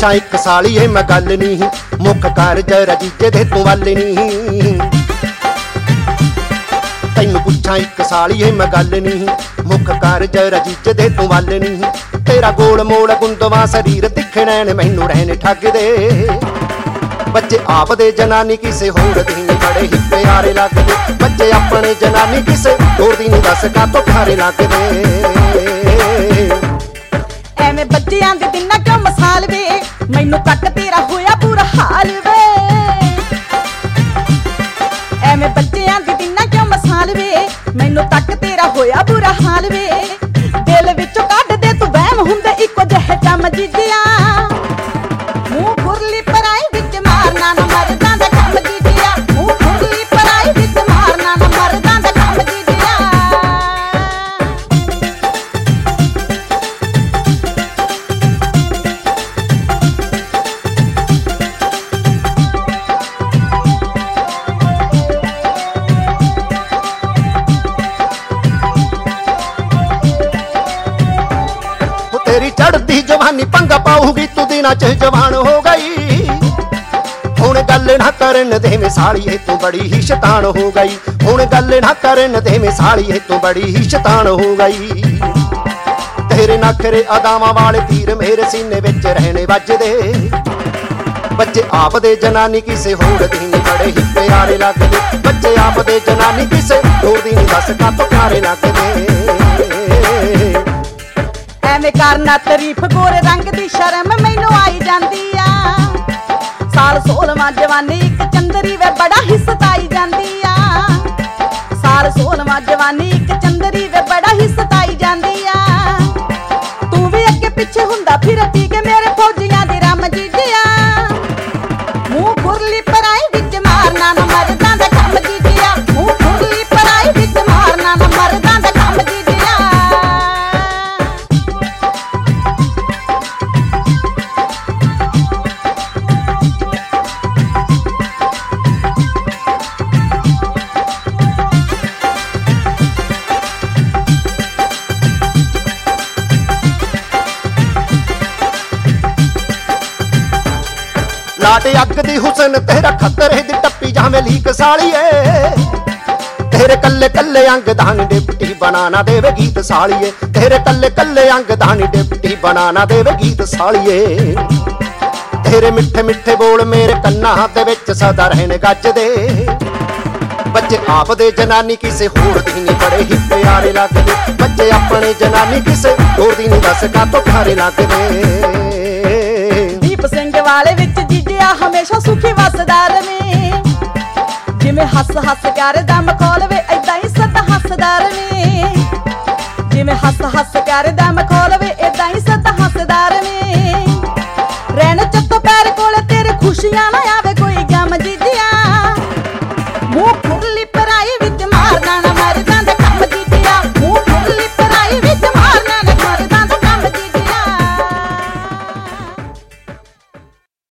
ਪੁੱਛਾਂ ਇੱਕ ਸਾਲੀਏ ਮੈਂ ਗੱਲ ਨਹੀਂ, ਮੁੱਖ ਕਾਰਜ ਰਜੀਜੇ ਦੇ ਤੂੰ ਵੱਲ ਨਹੀਂ। ਤੈਨੂੰ ਪੁੱਛਾਂ ਇੱਕ ਸਾਲੀਏ ਮੈਂ ਗੱਲ ਨਹੀਂ, ਮੁੱਖ ਕਾਰਜ ਰਜੀਜੇ ਦੇ ਤੂੰ ਵੱਲ ਨਹੀਂ। ਤੇਰਾ ਗੋਲ ਮੋਲ ਗੁੰਦਵਾ ਸਰੀਰ ਦਿਖਣੇ ਨੇ ਮੈਨੂੰ ਰਹਿਣੇ ਠੱਗਦੇ। ਬੱਚੇ ਆਪ ਦੇ ਜਨਾਨੀ ਕਿਸੇ ਹੋਰ ਦੀ ਨੀ ਬੜੇ ਹੀ ਪਿਆਰੇ ਲੱਗਦੇ। ਬੱਚੇ ਆਪਣੇ ਜਨਾਨੀ ਕਿਸੇ ਹੋਰ ਦੀ ਨੀ ਦੱਸ ਕਾਤੋਂ ਪਿਆਰੇ ਲੱਗਦੇ। ਐਵੇਂ ਬੱਚਿਆਂ ਦੇ ਦਿਨਾਂ ਕਿਉਂ ਮਸਾਲ ਵੇ, ਮੈਨੂੰ ਤੱਕ ਤੇਰਾ ਹੋਇਆ ਬੁਰਾ ਹਾਲ ਵੇ। ਐਵੇਂ ਬੱਚਿਆਂ ਦੇ ਦਿਨਾਂ ਕਿਉਂ ਮਸਾਲ ਵੇ, ਮੈਨੂੰ ਤੱਕ ਤੇਰਾ ਹੋਇਆ ਬੁਰਾ ਹਾਲ ਵੇ। ਦਿਲ ਵਿੱਚੋਂ ਕੱਢ ਦੇ ਤੂੰ ਵਹਿਮ ਹੁੰਦੇ ਇੱਕੋ ਜਿਹੇ ਚਮ ਜੀਜਿਆ। ਮੂੰਹ ਖੁਰਲੀ ਪਰਾਈ ਵਿੱਚ ਮਾਰਨਾ ਨਾ ਮਰਦਾਂ ਦਾ ਕੰਮ ਜੀਜਿਆ। ਮੂੰਹ ਖੁਰਲੀ ਪਰਾਈ ਵਿੱਚ ਮਾਰਨਾ ਨਾ ਮਰਦਾਂ ਦਾ ਕੰਮ ਜੀਜਿਆ। ਤੇਰੀ ਚੜ੍ਹਦੀ ਜਵਾਨੀ ਪੰਗਾ ਪਾਊਗੀ ਤੂੰ ਦਿਨਾਂ ਚ ਜਵਾਨ ਹੋ ਗਈ। ਹੁਣ ਗੱਲ ਨਾ ਕਰਨ ਦੇਵੇਂ ਸਾਲੀਏ ਤੂੰ ਬੜੀ ਹੀ ਸ਼ੈਤਾਨ ਹੋ ਗਈ। ਹੁਣ ਗੱਲ ਨਾ ਕਰਨ ਦੇਵੇਂ ਸਾਲੀਏ ਤੂੰ ਬੜੀ ਹੀ ਸ਼ੈਤਾਨ ਹੋ ਗਈ। ਤੇਰੇ ਨਖਰੇ ਅਦਾਵਾਂ ਵਾਲੇ ਤੀਰ ਮੇਰੇ ਸੀਨੇ ਵਿੱਚ ਰਹਿਣੇ ਵੱਜਦੇ। ਬੱਚੇ ਆਪ ਦੇ ਜਨਾਨੀ ਕਿਸੇ ਹੋਰ ਦੀ ਨੀ ਬੜੇ ਹੀ ਪਿਆਰੇ ਲੱਗਦੇ। ਬੱਚੇ ਆਪ ਦੇ ਜਨਾਨੀ ਕਿਸੇ ਹੋਰ ਦੀ ਨੀ ਦੱਸ ਕਾਤੋਂ ਪਿਆਰੇ ਲੱਗਦੇ। ਐਵੇਂ ਕਰਨਾ ਤਾਰੀਫ ਗੋਰੇ ਰੰਗ ਦੀ ਸ਼ਰਮ ਮੈਨੂੰ ਆਈ ਜਾਂਦੀ ਆ। ਸਾਲ 16ਵਾਂ ਜਵਾਨੀ ਇੱਕ ਚੰਦਰੀ ਵੇ ਬੜਾ ਹੀ ਸਤਾਈ ਜਾਂਦੀ ਆ। ਸਾਲ 16ਵਾਂ ਜਵਾਨੀ ਇੱਕ ਚੰਦਰੀ ਵੇ ਬੜਾ ਹੀ ਸਤਾਈ ਜਾਂਦੀ ਆ। ਤੂੰ ਵੀ ਅੱਗੇ ਪਿੱਛੇ ਹੁੰਦਾ ਫਿਰ ਕੇ ਮੇਰੇ ਫੌਜੀਆਂ ਦੀ ਰਮ ਜੀਜਿਆ। ਮੂੰਹ ਖੁਰਲੀ ਪਰਾਈ ਵਿੱਚ ਮਾਰਨਾ ਨਾ ਮਰਦਾਂ ਦਾ ਕੰਮ ਜੀਜਿਆ। ਮੂੰਹ ਖੁਰਲੀ ਪਰਾਈ ਵਿੱਚ ਮਾਰਨਾ ਨਾ ਮਰਦਾਂ ਦਾ ਕੰਮ ਜੀਜਿਆ। ਲਾਟ ਅੱਗ ਦੀ ਹੁਸਨ ਤੇਰਾ ਖਤਰੇ ਦੀ ਟੱਪੀ ਜਾਵੇਂ ਲੀਕ ਸਾਲੀਏ। ਤੇਰੇ ਕੱਲੇ ਕੱਲੇ ਅੰਗ ਦਾਨੀ ਡਿਪਟੀ ਬਣਾਣਾ ਦੇਵੇ ਗੀਤ ਸਾਲੀਏ। ਤੇਰੇ ਕੱਲੇ ਕੱਲੇ ਅੰਗ ਦਾਨੀ ਡਿਪਟੀ ਬਣਾਣਾ ਦੇਵੇ ਗੀਤ ਸਾਲੀਏ। ਤੇਰੇ ਮਿੱਠੇ ਮਿੱਠੇ ਬੋਲ ਮੇਰੇ ਕੰਨਾਂ ਦੇ ਵਿੱਚ ਸਦਾ ਰਹਿਣ ਗੱਜਦੇ। ਬੱਚੇ ਆਪ ਦੇ ਜਨਾਨੀ ਕਿਸੇ ਹੋਰ ਦੀ ਨੀ ਬੜੇ ਹੀ ਪਿਆਰੇ ਲੱਗਦੇ। ਬੱਚੇ ਆਪਣੇ ਜਨਾਨੀ ਕਿਸੇ ਹੋਰ ਦੀ ਨੀ ਦੱਸ ਕਾਤੋਂ ਪਿਆਰੇ ਲੱਗਦੇ। ਦੀਪ ਸਿੰਘ ਵਾਲੇ ਵਿੱਚ ਜੀਜਿਆ ਹਮੇਸ਼ਾ ਸੁਖੀ ਵਸਦਾ ਰਵੇਂ। ਜਿਵੇਂ ਹੱਸ ਹੱਸ ਕਰਦਾ ਮਖੌਲ ਵੇ ਏਦਾਂ ਹੀ ਸਦਾ ਹੱਸਦਾ ਰਵੇਂ। ਜਿਵੇਂ ਹੱਸ ਹੱਸ ਕਰਦਾ ਮਖੌਲ